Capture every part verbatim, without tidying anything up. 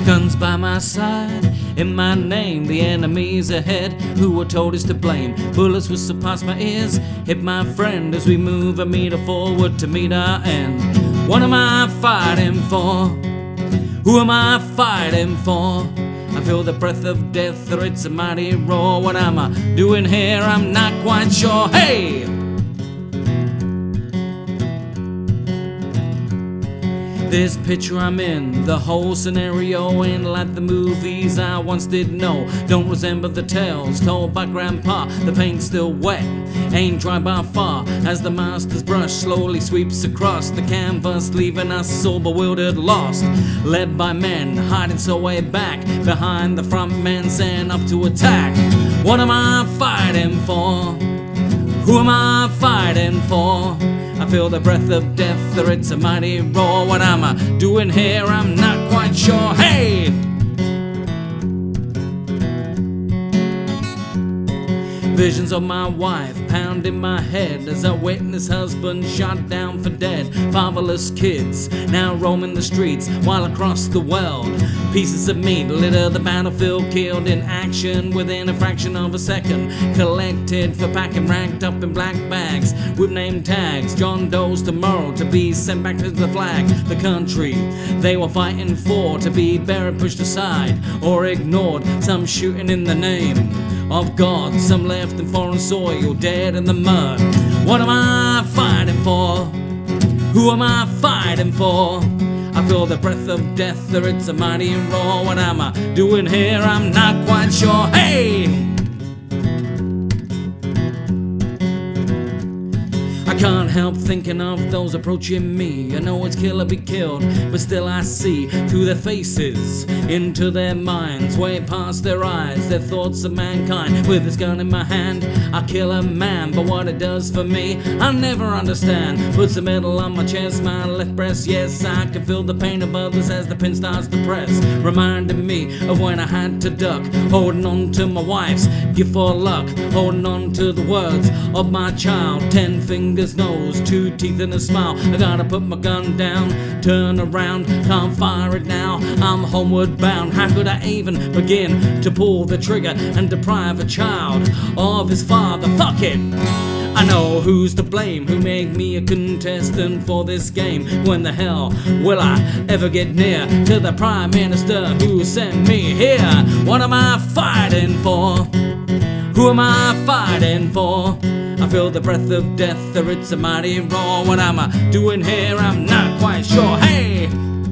Guns by my side, in my name, the enemy's ahead. Who were told is to blame? Bullets whistle past my ears, hit my friend as we move a meter forward to meet our end. What am I fighting for? Who am I fighting for? I feel the breath of death, or it's a mighty roar. What am I doing here? I'm not quite sure. Hey! This picture I'm in, the whole scenario ain't like the movies I once did know. Don't resemble the tales told by Grandpa. The paint's still wet, ain't dry by far, as the master's brush slowly sweeps across the canvas, leaving us all bewildered, lost. Led by men hiding so way back behind the front men, saying up to attack. What am I fighting for? Who am I fighting for? I feel the breath of death, or it's a mighty roar. What am I doing here? I'm not quite sure. Hey! Visions of my wife pound in my head as I witness husband shot down for dead. Fatherless kids now roaming the streets while across the world pieces of meat litter the battlefield, killed in action within a fraction of a second. Collected for packing, ranked up in black bags with name tags. John Doe's tomorrow to be sent back to the flag, the country they were fighting for, to be buried, pushed aside or ignored. Some shooting in the name of God, some left in foreign soil, dead in the mud. What am I fighting for? Who am I fighting for? I feel the breath of death, or it's a mighty roar. What am I doing here? I'm not quite sure. Hey! I can't help thinking of those approaching me. I know it's kill or be killed, but still I see through their faces, into their minds, way past their eyes, their thoughts of mankind. With this gun in my hand, I kill a man, but what it does for me, I'll never understand. Puts a medal on my chest, my left breast, yes, I can feel the pain of others as the pin starts to press, reminding me of when I had to duck, holding on to my wife's gift for luck, holding on to the words of my child. Ten fingers, nose, two teeth and a smile. I gotta put my gun down, turn around, can't fire it now, I'm homeward bound. How could I even begin to pull the trigger and deprive a child of his father? Fuck it! I know who's to blame, who made me a contestant for this game. When the hell will I ever get near to the Prime Minister who sent me here? What am I fighting for? Who am I fighting for? I feel the breath of death, or it's a mighty roar. What am I doing here? I'm not quite sure. Hey!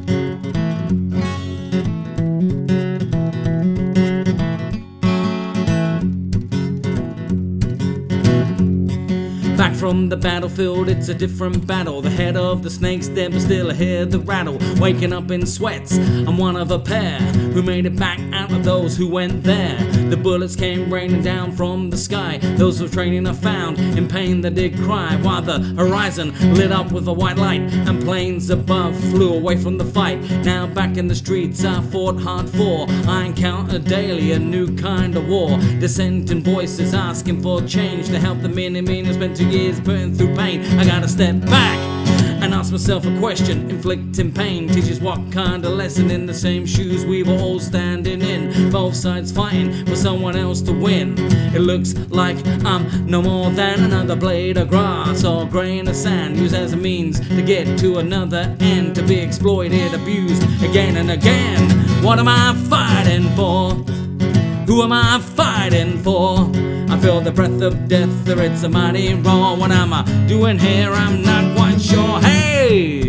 Back from the battlefield, it's a different battle. The head of the snake's dead, but still I hear the rattle. Waking up in sweats, I'm one of a pair who made it back out of those who went there. The bullets came raining down from the sky. Those who training are found in pain that did cry, while the horizon lit up with a white light and planes above flew away from the fight. Now back in the streets I fought hard for, I encounter daily a new kind of war. Dissenting voices asking for change to help the men and men who spent two years burning through pain. I gotta step back and ask myself a question. Inflicting pain teaches what kind of lesson? In the same shoes we were all standing in, both sides fighting for someone else to win. It looks like I'm no more than another blade of grass or grain of sand, used as a means to get to another end, to be exploited, abused again and again. What am I fighting for? Who am I fighting for? I feel the breath of death, or it's a mighty roar. What am I doing here? I'm not quite sure. Hey!